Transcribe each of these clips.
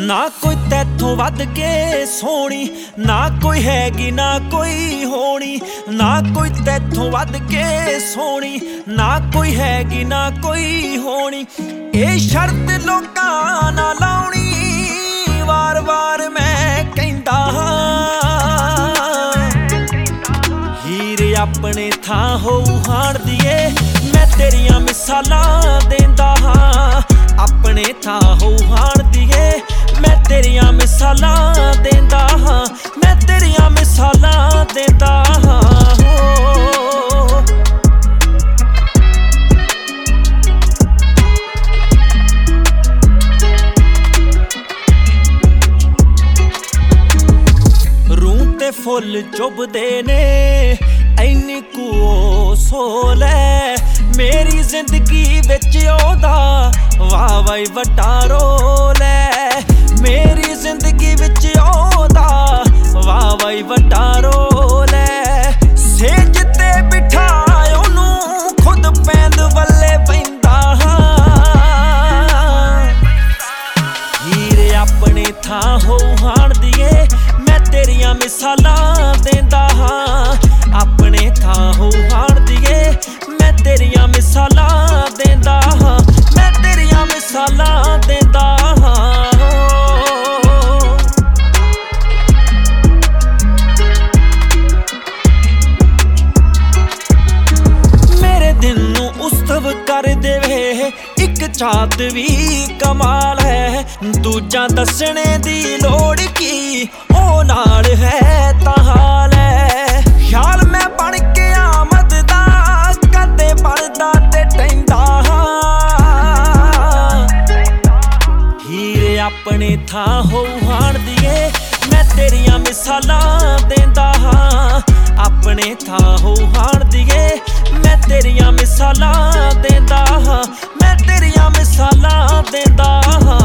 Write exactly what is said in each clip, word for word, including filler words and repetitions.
ना कोई तैथों वध के सोहनी, ना कोई हैगी ना कोई होनी। ना कोई तैथों वध के सोहनी, ना कोई हैगी ना कोई होनी। ए शर्त लोकां ना लाउणी, वार वार मैं कहंदा हां। हीरे अपने थां होऊ हाण दिए, मैं तेरियां मिसालां देंदा हां। अपने थां होऊ हाण दिए, मैं तेरियां मिसालां देंदा हां। मैं तेरियां मिसालां देंदा हां। रूह ते फुल चुभदे ने, ऐनी कू सोल है मेरी जिंदगी विच ओदा, वाह वाई वड्डा रोल है। मेरी जिंदगी विच ओदा, वाह वाई वड्डा रोल है। सेज ते बिठाए ओनू खुद पैंद वल्ले पैंदा हां। हीरे अपने थां होऊ हाण दिए, मैं तेरियां मिसालां देंदा हां। अपने थां होऊ हाण दिए, मैं तेरियां मिसालां देंदा हां। मैं तेरियां मिसालां देंदा हां। मेरे दिल नू उस्तव कर देवे इक चाहत भी कमाल है। दूजा दसने दी लोड़ की, ओ नाल है तां हाल है। ख्याल मैं बन के आमद दा, कदे बनदा ते टैंदा हां। हीरे अपने थां होऊ हाण दिए, मैं तेरियां मिसालां देंदा हां। अपने थां होऊ हाण दिए, मैं तेरियां मिसालां देंदा हां। मैं तेरियां मिसालां देंदा हां।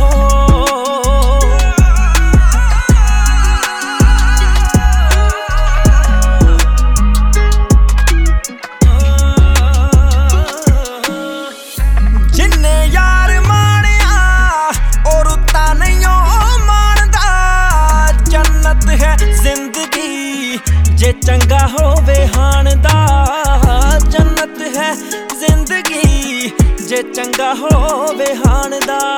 जे चंगा होवे हाण दा, जन्नत है जिंदगी जे चंगा होवे हाण दा।